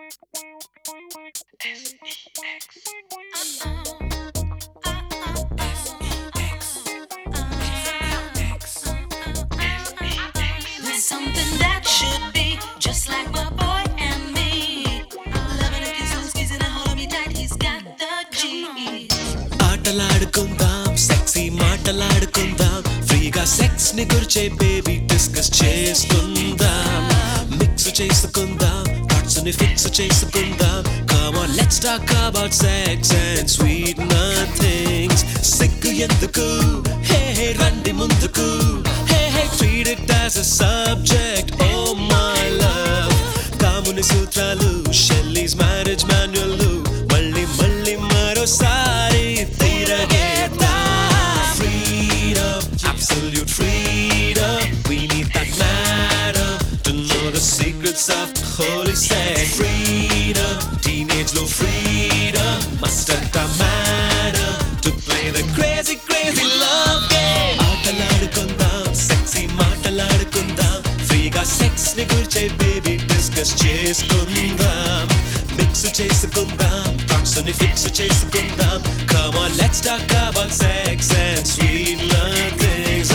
There's something that should be just like my boy and me. Loving a kiss and squeezing and holding me tight. He's got the G. ఆటలాడుకుందాం sexy మాటలాడుకుందాం ఫ్రీగా sex ని గురిచే baby discuss చేసుకుందాం mix చేసుకుందాం parts ని fix చేసుకుందాం come on let's talk about sex and sweet nothings సిగ్గు ఎందుకు హే హే రండి ముందుకు hey hey treat it as a subject oh my love కాముని సూత్రాలు షెల్లీస్ మ్యారేజ్ మాన్యువల్ మళ్ళీ మళ్ళీ మరోసారి freedom, absolute freedom. We need that matter to know the secrets of the holy sex. Freedom, teenage low freedom. Mustn't matter to play the crazy, crazy love game. ఆటలాడుకుందాం sexy మాటలాడుకుందాం ఫ్రీగా sex ని గురిచే baby discuss చేసుకుందాం mix చేసుకుందాం thoughts ని fix చేసుకుందాం come on let's talk about sex and sweet nothings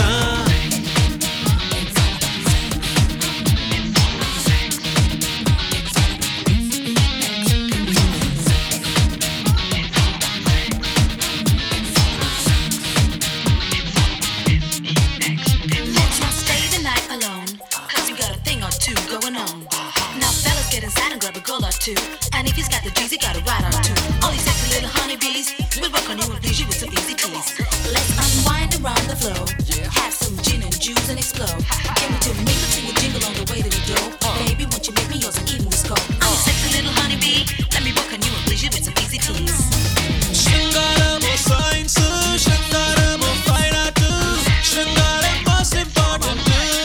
Let's not stay the night alone, 'cause we got a thing or two going on. Now fellas get inside and grab a girl or two, and if he's got the G's, he got a ride or two. All these sexy little honeybees will work on you and please you with some easy tease. Let's unwind around the flow, have some gin and juice and explode. Give me to mingle to a jingle on the way to the door. Baby, won't you make me yours and even the score? I'm a sexy little honeybee, let me work on you and please you with some easy tease. శృంగారము science శృంగారము fine art శృంగారం most important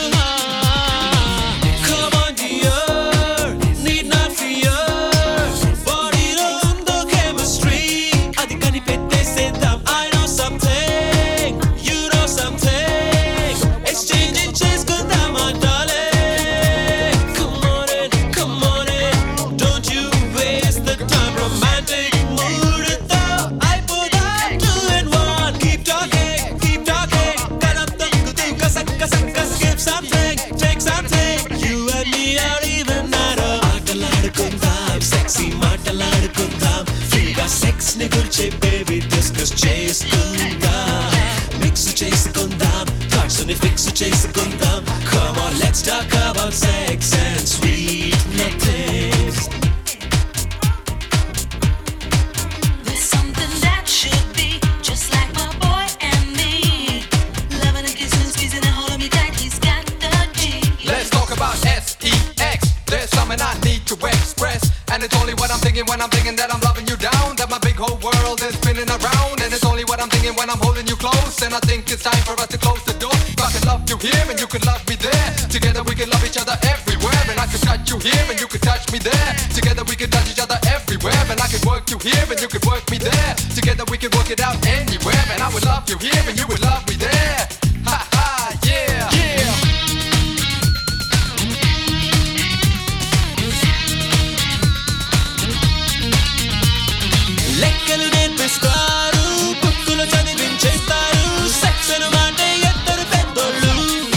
come on dear need not fear బాడీలో ఉందో chemistry అది కనిపెట్టేసేద్దాం I know something you know something exchange చేసుకుందాం మా darling come on in don't you waste the time romantic mood అయిపోదా 2 and 1 keep talking కలం తొక్కుతూ కసక్ give something take something you and me are even better ఆటలాడుకుందాం sexy మాటలాడుకుందాం ఫ్రీగా sex ని గురిచే baby discuss చేసుకుందాం mix చేసుకుందాం thoughts ని ఫిక్స్ చేసుకుందాం come on let's talk about sex and sweet nothings There's something that should be just like my boy and me. Loving and kissing and squeezing and holding me tight. He's got the G. Let's talk about sex. There's something I need to express, and it's only what I'm thinking when I'm thinking that I'm loving you down. That my big whole world is spinning around, and it's only what I'm thinking when I'm holding you close. And I think it's time for us to close the door. So I can love you here and you can love me there. Together we can love each other everywhere, and I can touch you here and you can touch me there. Together we can touch each other everywhere, and I can work you here and you can work me there. Together we can work it out anywhere, and I would love you here and you would love me there. Ha ha, yeah, yeah. లెక్కలు నేర్పిస్తారు బుక్కులు చదివించేస్తారు sex అంటే ఎత్తరు పెద్దోళ్ళు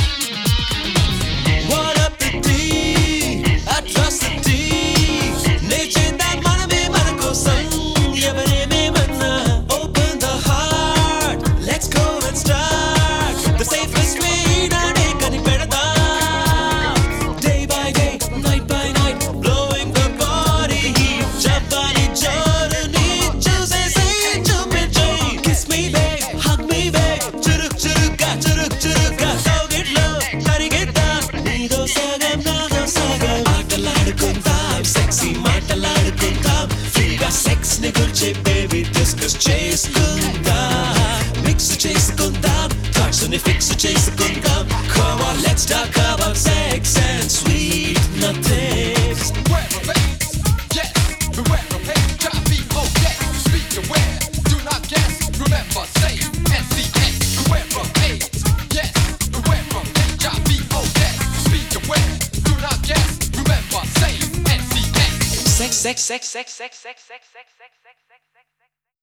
What a pity, atrocity నేర్చేద్దాం మనమే మన కోసం ఎవరేమేమన్నా open the heart let's go and start the safest way నాడే కనిపెడదాం day by day night by night blowing the body heat జపాని జోరుని చూసేసి చూపించేయ్ kiss me babe hug me babe చురుగ్గా కౌగిట్లో కరిగిద్దాం నీదో సగం నాదో సగం ఆటలాడుకుందాం sexy మాటలాడుకుందాం ఫ్రీగా సెక్స్ ని గురిచే baby discuss చేసుకుందాం మిక్స్ చేసుకుందాం థాట్స్ ని ఫిక్స్ చేసుకుందాం come on let's talk about sex and sweet nothings Beware of AIDS, yes. Beware of hate, try be okay. Speak aware, do not guess. Remember, say SCS. Beware of AIDS, yes. Beware of hate, try be okay. Speak aware, do not guess. Remember, say SCS. sex, sex, sex, sex, sex, sex, sex, sex, sex, sex, sex, sex.